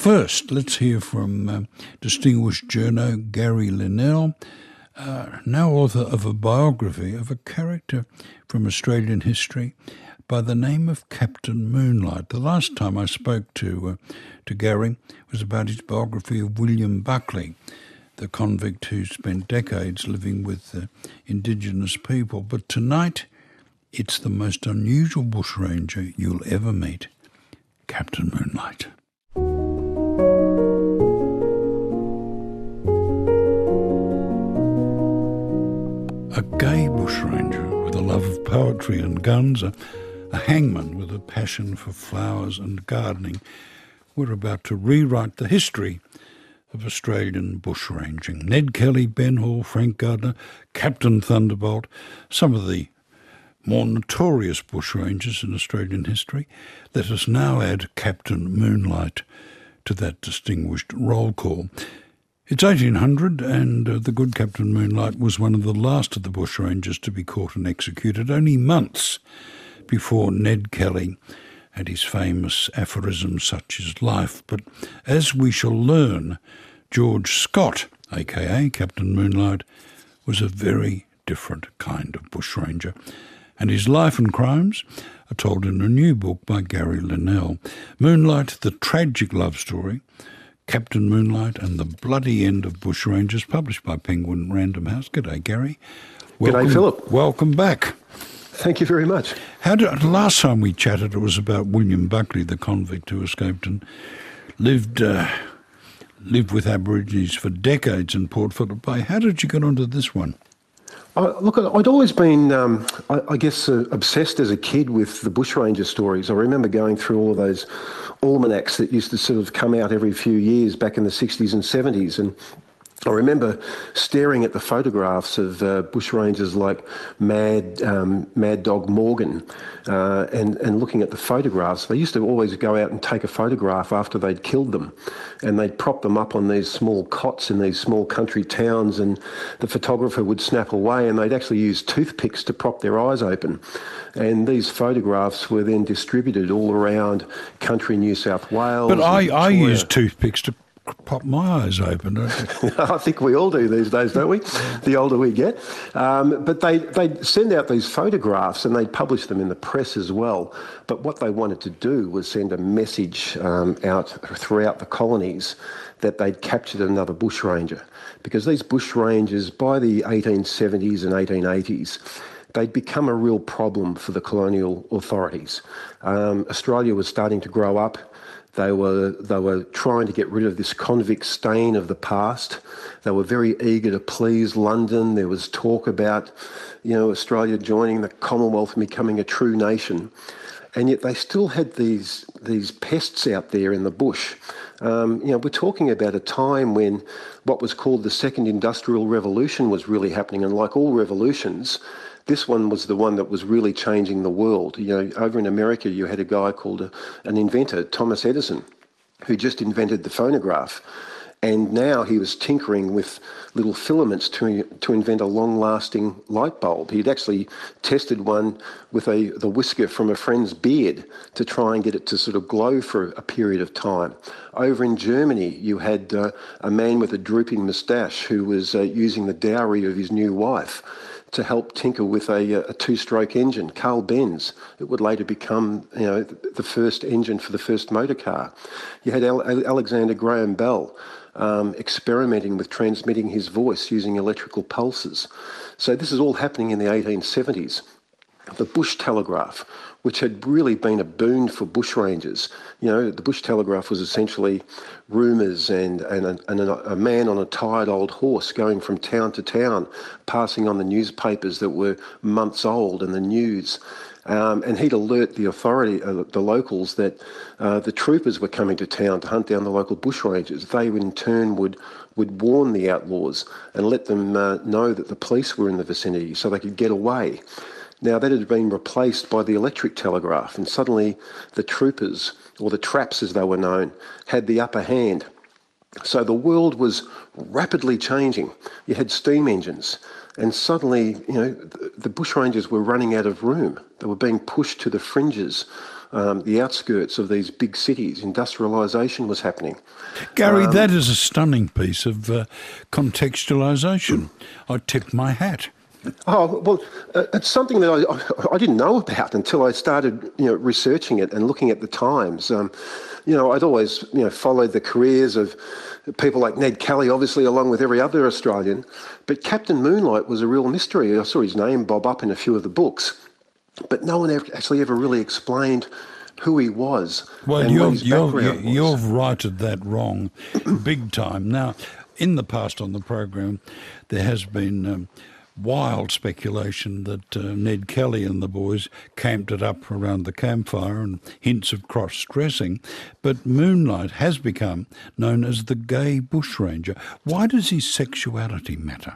first, let's hear from distinguished journo Gary Linnell, now author of a biography of a character from Australian history by the name of Captain Moonlight. The last time I spoke to Gary was about his biography of William Buckley, the convict who spent decades living with Indigenous people. But tonight, it's the most unusual bushranger you'll ever meet, Captain Moonlight. A gay bushranger with a love of poetry and guns, a hangman with a passion for flowers and gardening. We're about to rewrite the history of Australian bushranging. Ned Kelly, Ben Hall, Frank Gardner, Captain Thunderbolt, some of the more notorious bushrangers in Australian history. Let us now add Captain Moonlight to that distinguished roll call. It's 1800, and the good Captain Moonlight was one of the last of the bushrangers to be caught and executed, only months before Ned Kelly and his famous aphorisms such as life. But as we shall learn, George Scott, a.k.a. Captain Moonlight, was a very different kind of bushranger. And his life and crimes are told in a new book by Gary Linnell. Moonlight, the tragic love story, Captain Moonlight and the bloody end of bushrangers, published by Penguin Random House. G'day, Gary. G'day, Philip. Welcome back. Thank you very much. Last time we chatted, it was about William Buckley, the convict who escaped and lived with Aborigines for decades in Port Phillip Bay. How did you get onto this one? Look, I'd always been, obsessed as a kid with the bushranger stories. I remember going through all of those almanacs that used to sort of come out every few years back in the 60s and 70s, and I remember staring at the photographs of bushrangers like Mad Dog Morgan and looking at the photographs. They used to always go out and take a photograph after they'd killed them, and they'd prop them up on these small cots in these small country towns, and the photographer would snap away, and they'd actually use toothpicks to prop their eyes open. And these photographs were then distributed all around country New South Wales. But I use toothpicks to pop my eyes open, don't you? I think we all do these days, don't we? The older we get. But they'd send out these photographs and they'd publish them in the press as well. But what they wanted to do was send a message out throughout the colonies that they'd captured another bushranger. Because these bushrangers, by the 1870s and 1880s, they'd become a real problem for the colonial authorities. Australia was starting to grow up. They were trying to get rid of this convict stain of the past. They were very eager to please London. There was talk about, Australia joining the Commonwealth and becoming a true nation. And yet they still had these pests out there in the bush. We're talking about a time when what was called the Second Industrial Revolution was really happening. And like all revolutions, this one was the one that was really changing the world. Over in America, you had a guy called an inventor, Thomas Edison, who just invented the phonograph. And now he was tinkering with little filaments to invent a long-lasting light bulb. He'd actually tested one with the whisker from a friend's beard to try and get it to sort of glow for a period of time. Over in Germany, you had a man with a drooping moustache who was using the dowry of his new wife to help tinker with a two-stroke engine, Carl Benz. It would later become, the first engine for the first motor car. You had Alexander Graham Bell experimenting with transmitting his voice using electrical pulses. So this is all happening in the 1870s. The bush telegraph, which had really been a boon for bushrangers. The bush telegraph was essentially rumours and a man on a tired old horse going from town to town, passing on the newspapers that were months old and the news. And he'd alert the authority, the locals, that the troopers were coming to town to hunt down the local bushrangers. They in turn would warn the outlaws and let them know that the police were in the vicinity so they could get away. Now, that had been replaced by the electric telegraph, and suddenly the troopers, or the traps as they were known, had the upper hand. So the world was rapidly changing. You had steam engines, and suddenly, the bushrangers were running out of room. They were being pushed to the fringes the outskirts of these big cities. Industrialisation was happening. Gary, that is a stunning piece of contextualisation. I tip my hat. Oh, well, it's something that I didn't know about until I started, researching it and looking at the times. I'd always, followed the careers of people like Ned Kelly, obviously, along with every other Australian. But Captain Moonlight was a real mystery. I saw his name bob up in a few of the books, but no one actually ever really explained who he was. Well, and what his background was. you've righted that wrong big time. Now, in the past on the program, there has been wild speculation that Ned Kelly and the boys camped it up around the campfire and hints of cross-dressing, but Moonlight has become known as the gay bushranger. Why does his sexuality matter?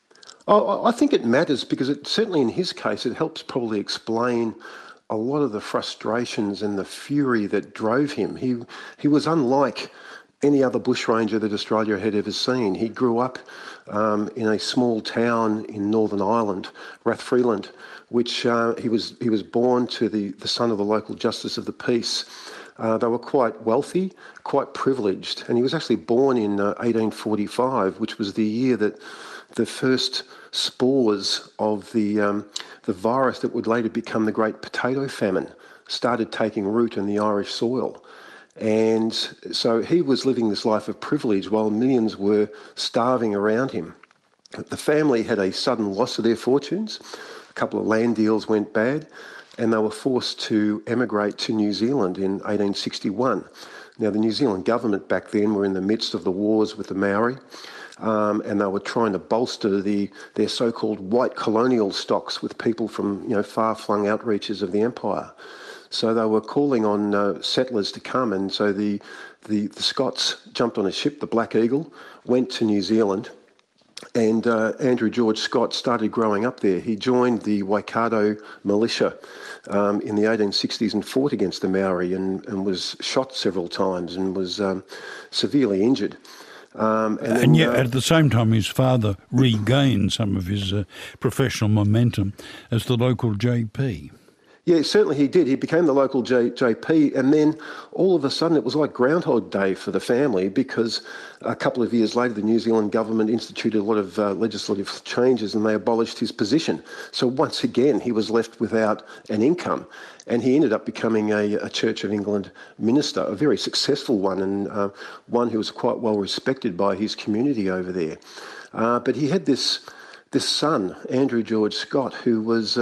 Oh, I think it matters because certainly in his case, it helps probably explain a lot of the frustrations and the fury that drove him. He was unlike any other bushranger that Australia had ever seen. He grew up in a small town in Northern Ireland, Rathfreeland, which he was born to the son of the local Justice of the Peace. They were quite wealthy, quite privileged, and he was actually born in 1845, which was the year that the first spores of the virus that would later become the Great Potato Famine started taking root in the Irish soil. And so he was living this life of privilege while millions were starving around him. The family had a sudden loss of their fortunes. A couple of land deals went bad, and they were forced to emigrate to New Zealand in 1861. Now, the New Zealand government back then were in the midst of the wars with the Maori, and they were trying to bolster their so-called white colonial stocks with people from far-flung outreaches of the empire. So they were calling on settlers to come, and so the Scots jumped on a ship, the Black Eagle, went to New Zealand, and Andrew George Scott started growing up there. He joined the Waikato militia in the 1860s and fought against the Maori and was shot several times and was severely injured. And yet, at the same time, his father regained some of his professional momentum as the local JP. Yeah, certainly he did. He became the local JP, and then all of a sudden it was like Groundhog Day for the family, because a couple of years later the New Zealand government instituted a lot of legislative changes and they abolished his position. So once again he was left without an income, and he ended up becoming a Church of England minister, a very successful one, and one who was quite well respected by his community over there. But he had this son, Andrew George Scott, who was...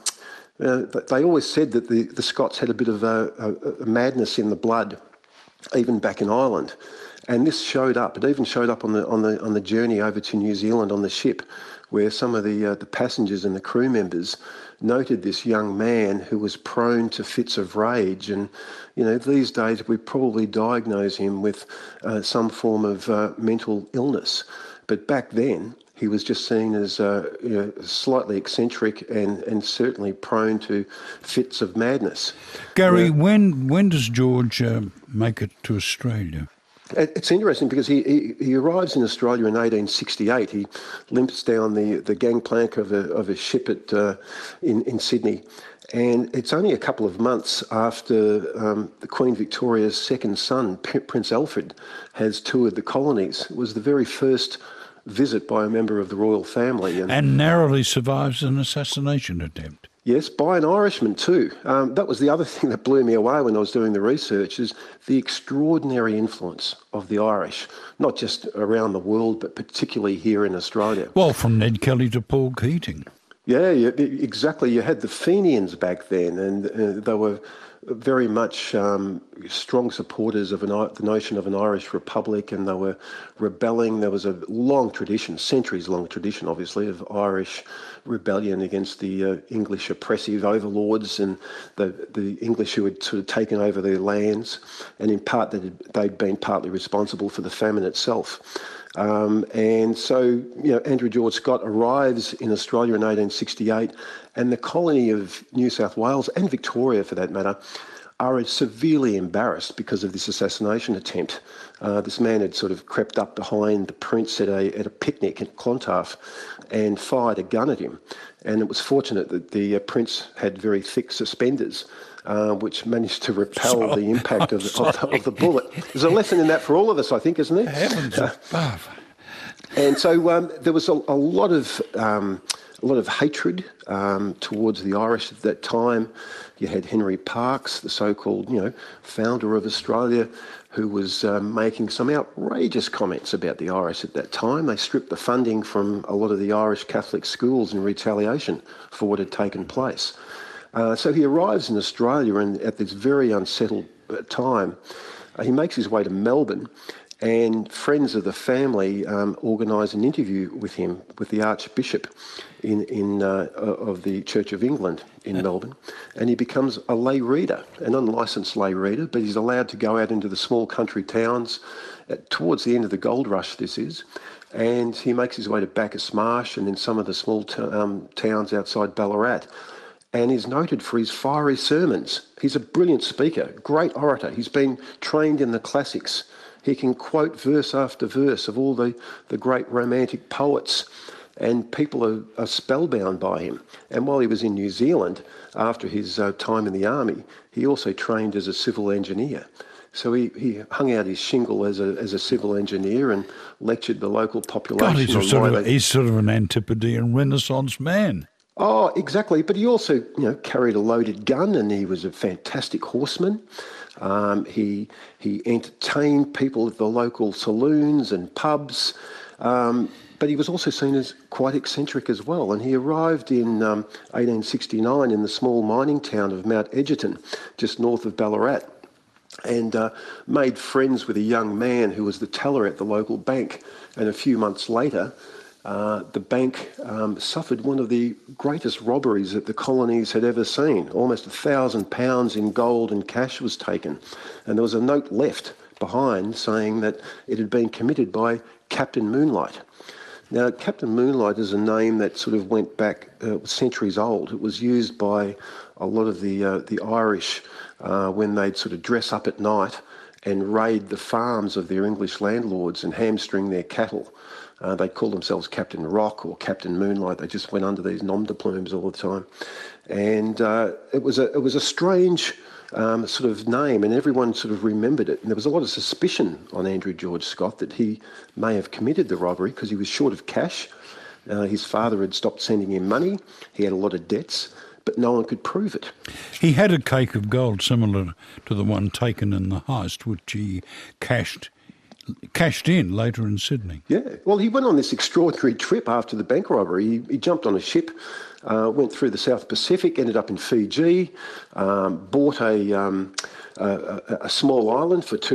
they always said that the Scots had a bit of a madness in the blood, even back in Ireland, and this showed up. It even showed up on the journey over to New Zealand on the ship, where some of the passengers and the crew members noted this young man who was prone to fits of rage. And these days we probably diagnose him with some form of mental illness, but back then he was just seen as slightly eccentric and certainly prone to fits of madness. Gary, when does George make it to Australia? It's interesting because he arrives in Australia in 1868. He limps down the gangplank of a ship in Sydney. And it's only a couple of months after the Queen Victoria's second son, Prince Alfred, has toured the colonies. It was the very first visit by a member of the royal family. And narrowly survives an assassination attempt. Yes, by an Irishman too. That was the other thing that blew me away when I was doing the research, is the extraordinary influence of the Irish, not just around the world, but particularly here in Australia. Well, from Ned Kelly to Paul Keating. Yeah, exactly. You had the Fenians back then, and they were very much strong supporters of the notion of an Irish republic, and they were rebelling. There was a long tradition, centuries-long tradition, obviously, of Irish rebellion against the English oppressive overlords and the English who had sort of taken over their lands, and in part they'd been partly responsible for the famine itself. And so, Andrew George Scott arrives in Australia in 1868, and the colony of New South Wales, and Victoria for that matter, are severely embarrassed because of this assassination attempt. This man had sort of crept up behind the prince at a picnic at Clontarf and fired a gun at him. And it was fortunate that the prince had very thick suspenders, which managed to repel the impact of the bullet. There's a lesson in that for all of us, I think, isn't there? Heavens above. And so there was a lot of hatred towards the Irish at that time. You had Henry Parkes, the so-called, founder of Australia, who was making some outrageous comments about the Irish at that time. They stripped the funding from a lot of the Irish Catholic schools in retaliation for what had taken place. So he arrives in Australia, and at this very unsettled time, he makes his way to Melbourne, and friends of the family organise an interview with him, with the Archbishop of the Church of England in Melbourne, and he becomes a lay reader, an unlicensed lay reader, but he's allowed to go out into the small country towns towards the end of the gold rush, this is, and he makes his way to Bacchus Marsh and in some of the small towns outside Ballarat, and is noted for his fiery sermons. He's a brilliant speaker, great orator. He's been trained in the classics. He can quote verse after verse of all the great romantic poets, and people are spellbound by him. And while he was in New Zealand, after his time in the army, he also trained as a civil engineer. So he hung out his shingle as a civil engineer and lectured the local population. God, he's sort of an Antipodean Renaissance man. Oh, exactly. But he also, carried a loaded gun, and he was a fantastic horseman. He entertained people at the local saloons and pubs, but he was also seen as quite eccentric as well. And he arrived in 1869 in the small mining town of Mount Egerton, just north of Ballarat, and made friends with a young man who was the teller at the local bank. And a few months later, the bank suffered one of the greatest robberies that the colonies had ever seen. Almost £1,000 in gold and cash was taken. And there was a note left behind saying that it had been committed by Captain Moonlight. Now, Captain Moonlight is a name that sort of went back centuries old. It was used by a lot of the Irish when they'd sort of dress up at night and raid the farms of their English landlords and hamstring their cattle. They called themselves Captain Rock or Captain Moonlight. They just went under these nom de plumes all the time. And it was a strange sort of name, and everyone sort of remembered it. And there was a lot of suspicion on Andrew George Scott that he may have committed the robbery because he was short of cash. His father had stopped sending him money. He had a lot of debts, but no one could prove it. He had a cake of gold similar to the one taken in the heist, which he cashed in later in Sydney. Yeah, well, he went on this extraordinary trip after the bank robbery. He jumped on a ship, went through the South Pacific, ended up in Fiji, bought a small island for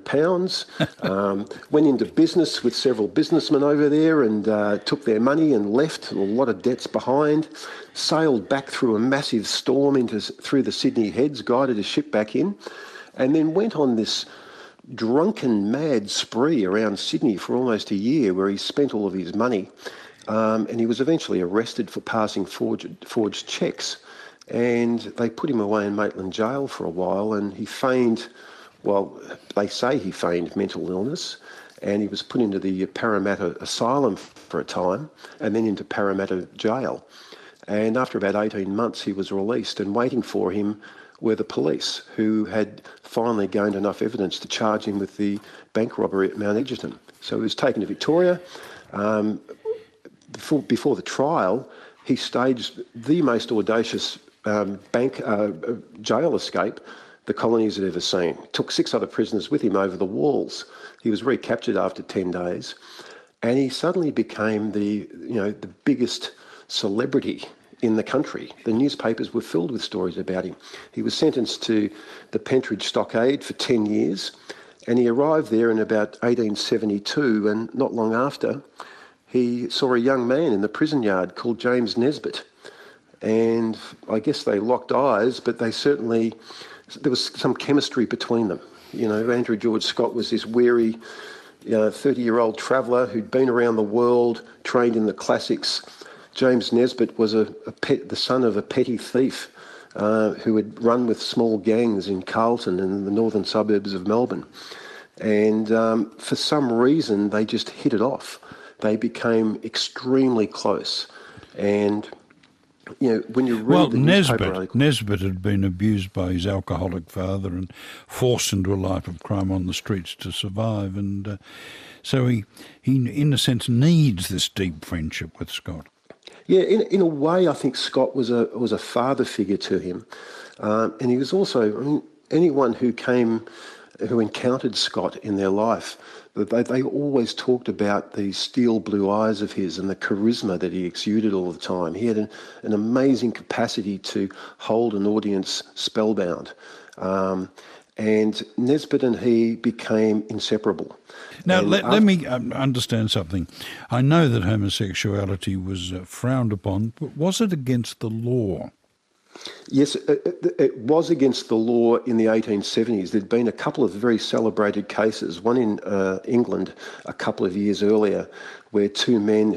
£200, went into business with several businessmen over there and took their money and left, a lot of debts behind, sailed back through a massive storm through the Sydney Heads, guided a ship back in, and then went on this drunken, mad spree around Sydney for almost a year where he spent all of his money, and he was eventually arrested for passing forged cheques, and they put him away in Maitland Jail for a while, and he feigned, well, they say he feigned mental illness, and he was put into the Parramatta Asylum for a time and then into Parramatta Jail. And after about 18 months he was released, and waiting for him were the police, who had finally gained enough evidence to charge him with the bank robbery at Mount Egerton. So he was taken to Victoria. Before the trial, he staged the most audacious jail escape the colonies had ever seen. Took 6 other prisoners with him over the walls. He was recaptured after 10 days, and he suddenly became the biggest celebrity in the country. The newspapers were filled with stories about him. He was sentenced to the Pentridge Stockade for 10 years, and he arrived there in about 1872, and not long after, he saw a young man in the prison yard called James Nesbitt. And I guess they locked eyes, but there was some chemistry between them. Andrew George Scott was this weary 30-year-old traveller who'd been around the world, trained in the classics. James Nesbitt was the son of a petty thief who had run with small gangs in Carlton and the northern suburbs of Melbourne. And for some reason, they just hit it off. They became extremely close. And When you read Well, the newspaper article... Nesbitt had been abused by his alcoholic father and forced into a life of crime on the streets to survive, and so he, in a sense, needs this deep friendship with Scott. Yeah, in a way, I think Scott was a father figure to him, and he was also. I mean, anyone who encountered Scott in their life, they always talked about the steel blue eyes of his and the charisma that he exuded all the time. He had an amazing capacity to hold an audience spellbound. And Nesbitt and he became inseparable. Now, let me understand something. I know that homosexuality was frowned upon, but was it against the law? Yes, it was against the law in the 1870s. There'd been a couple of very celebrated cases, one in England a couple of years earlier, where two men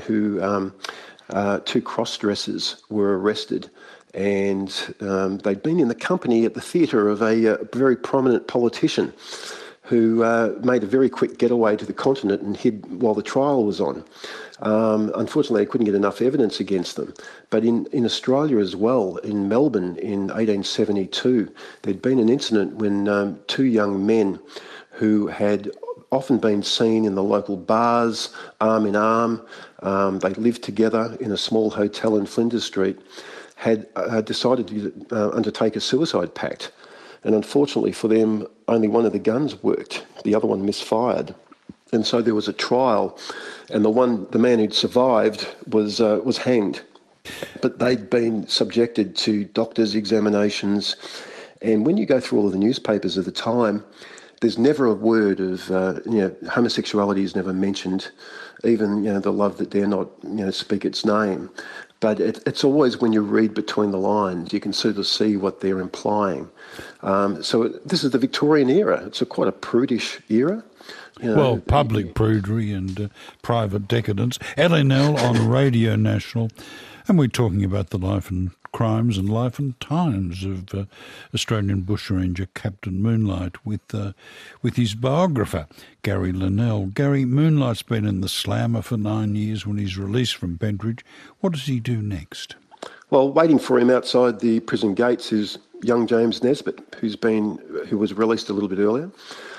two cross-dressers were arrested, and they'd been in the company at the theatre of a very prominent politician who made a very quick getaway to the continent and hid while the trial was on. Unfortunately, they couldn't get enough evidence against them. But in Australia as well, in Melbourne in 1872, there'd been an incident when two young men who had often been seen in the local bars, arm in arm, they lived together in a small hotel in Flinders Street, had decided to undertake a suicide pact. And unfortunately for them, only one of the guns worked. The other one misfired. And so there was a trial, and the man who'd survived was hanged. But they'd been subjected to doctors' examinations. And when you go through all of the newspapers of the time, there's never a word of, homosexuality is never mentioned, even, the love that dare not, speak its name. But it's always when you read between the lines, you can sort of see what they're implying. So this is the Victorian era. It's quite a prudish era. Well, public prudery and private decadence. LNL on Radio National. And we're talking about the life and crimes and life and times of Australian bushranger Captain Moonlight with his biographer, Gary Linnell. Gary, Moonlight's been in the Slammer for 9 years. When he's released from Pentridge, what does he do next? Well, waiting for him outside the prison gates is young James Nesbitt, who was released a little bit earlier.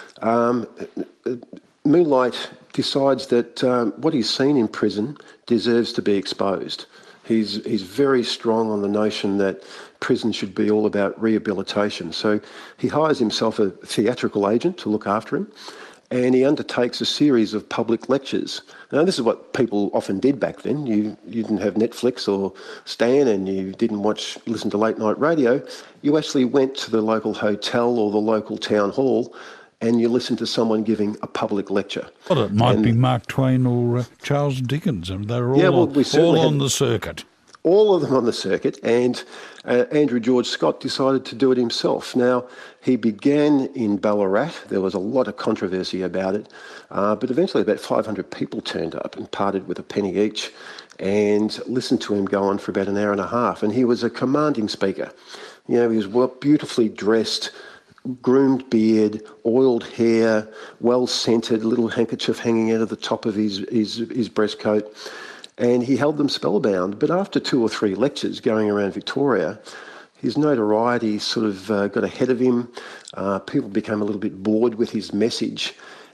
Moonlight decides that what he's seen in prison deserves to be exposed. He's very strong on the notion that prison should be all about rehabilitation. So he hires himself a theatrical agent to look after him, and he undertakes a series of public lectures. Now, this is what people often did back then. You didn't have Netflix or Stan, and you didn't listen to late night radio. You actually went to the local hotel or the local town hall, and you listened to someone giving a public lecture. Well, it might be Mark Twain or Charles Dickens. I mean, they're all on the circuit. All of them on the circuit, and Andrew George Scott decided to do it himself. Now, he began in Ballarat. There was a lot of controversy about it, but eventually about 500 people turned up and parted with a penny each and listened to him go on for about an hour and a half. And he was a commanding speaker. He was beautifully dressed, groomed beard, oiled hair, well-scented, little handkerchief hanging out of the top of his breast coat. And he held them spellbound. But after 2 or 3 lectures going around Victoria, his notoriety sort of got ahead of him. People became a little bit bored with his message.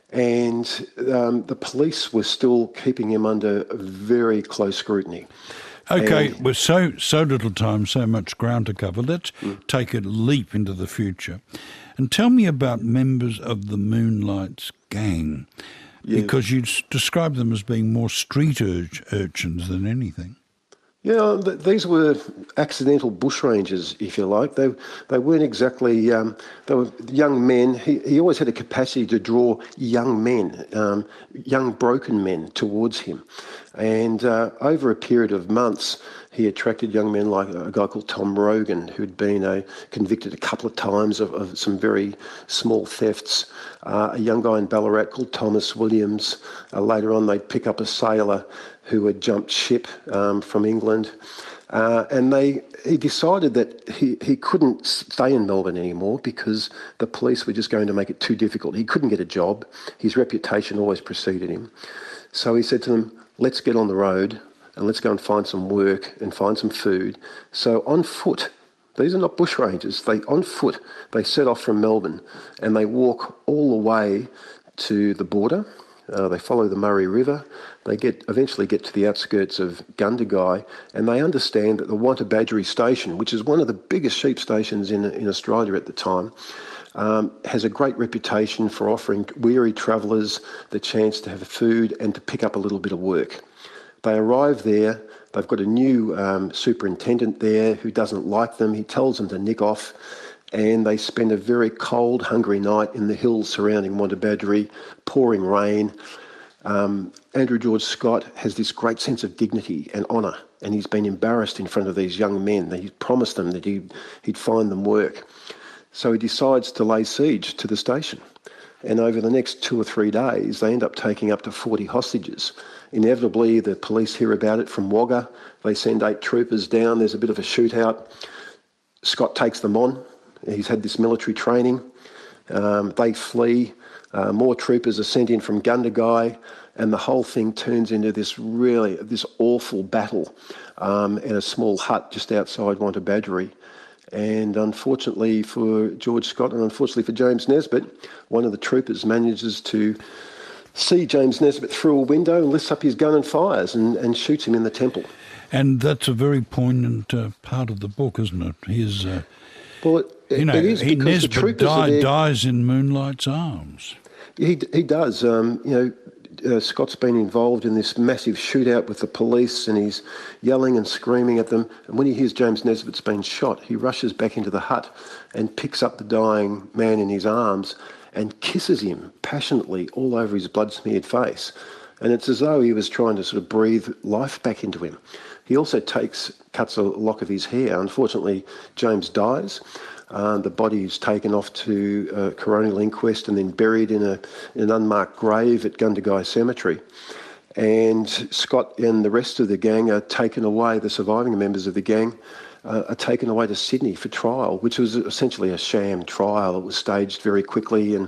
And the police were still keeping him under very close scrutiny. Okay, with so little time, so much ground to cover, let's take a leap into the future. And tell me about members of the Moonlight's gang. Yeah. Because you describe them as being more street urchins than anything. Yeah, these were accidental bushrangers, if you like. They weren't exactly, they were young men. He always had a capacity to draw young men, young broken men towards him. And over a period of months, he attracted young men like a guy called Tom Rogan, who'd been convicted a couple of times of some very small thefts. A young guy in Ballarat called Thomas Williams. Later on, they'd pick up a sailor who had jumped ship from England. And he decided that he couldn't stay in Melbourne anymore because the police were just going to make it too difficult. He couldn't get a job. His reputation always preceded him. So he said to them, let's get on the road and let's go and find some work and find some food. So on foot, these are not bushrangers, on foot, they set off from Melbourne and they walk all the way to the border. They follow the Murray River. They eventually get to the outskirts of Gundagai, and they understand that the Wantabadgery station, which is one of the biggest sheep stations in Australia at the time, has a great reputation for offering weary travellers the chance to have food and to pick up a little bit of work. They arrive there. They've got a new superintendent there who doesn't like them. He tells them to nick off, and they spend a very cold, hungry night in the hills surrounding Wantabadgery, pouring rain. Andrew George Scott has this great sense of dignity and honour, and he's been embarrassed in front of these young men. He promised them that he'd find them work. So he decides to lay siege to the station. And over the next 2 or 3 days, they end up taking up to 40 hostages. Inevitably, the police hear about it from Wagga. They send 8 troopers down. There's a bit of a shootout. Scott takes them on. He's had this military training. They flee. More troopers are sent in from Gundagai, and the whole thing turns into this awful battle in a small hut just outside Wantabadgery. And unfortunately for George Scott and unfortunately for James Nesbitt, one of the troopers manages to see James Nesbitt through a window and lifts up his gun and fires and shoots him in the temple. And that's a very poignant part of the book, isn't it? His, well, it is because Nesbitt the troopers dies in Moonlight's arms. He does. Scott's been involved in this massive shootout with the police, and he's yelling and screaming at them. And when he hears James Nesbitt's been shot, he rushes back into the hut and picks up the dying man in his arms and kisses him passionately all over his blood-smeared face. And it's as though he was trying to sort of breathe life back into him. He also cuts a lock of his hair. Unfortunately, James dies. The body is taken off to a coronial inquest and then buried in an unmarked grave at Gundagai Cemetery. And Scott and the rest of the gang are taken away, the surviving members of the gang are taken away to Sydney for trial, which was essentially a sham trial. It was staged very quickly, and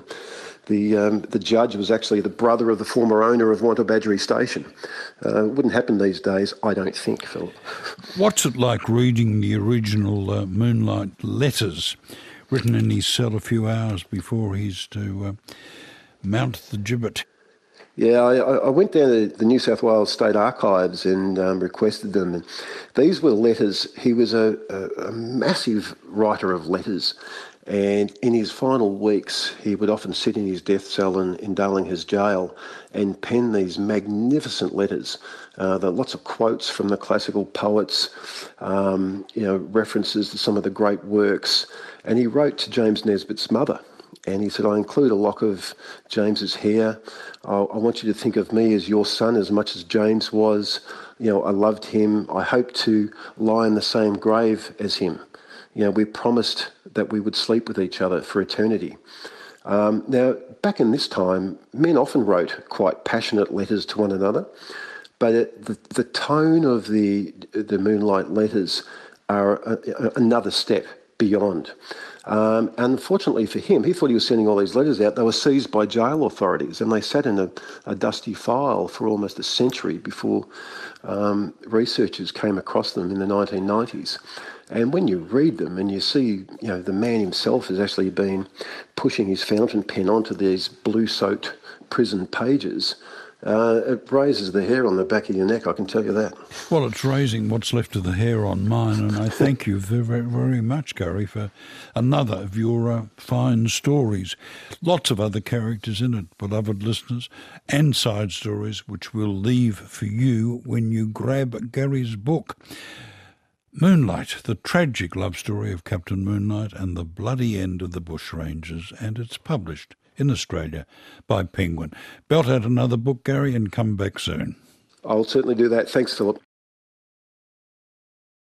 the judge was actually the brother of the former owner of Wantabadgery Station. It wouldn't happen these days, I don't think, Philip. What's it like reading the original Moonlight letters written in his cell a few hours before he's to mount the gibbet? Yeah, I went down to the New South Wales State Archives and requested them. And these were letters. He was a massive writer of letters. And in his final weeks, he would often sit in his death cell in Darlinghurst Jail and pen these magnificent letters. There are lots of quotes from the classical poets, references to some of the great works. And he wrote to James Nesbitt's mother. And he said, I include a lock of James's hair. I want you to think of me as your son as much as James was. I loved him. I hope to lie in the same grave as him. We promised that we would sleep with each other for eternity. Now, back in this time, men often wrote quite passionate letters to one another, but the tone of the Moonlight letters are another step beyond. Unfortunately for him, he thought he was sending all these letters out. They were seized by jail authorities, and they sat in a dusty file for almost a century before researchers came across them in the 1990s. And when you read them and you see, the man himself has actually been pushing his fountain pen onto these blue-soaked prison pages, it raises the hair on the back of your neck, I can tell you that. Well, it's raising what's left of the hair on mine, and I thank you very, very much, Gary, for another of your fine stories. Lots of other characters in it, beloved listeners, and side stories which we'll leave for you when you grab Gary's book. Moonlight, the tragic love story of Captain Moonlight and the bloody end of the bushrangers, and it's published in Australia by Penguin. Belt out another book, Gary, and come back soon. I'll certainly do that. Thanks, Philip.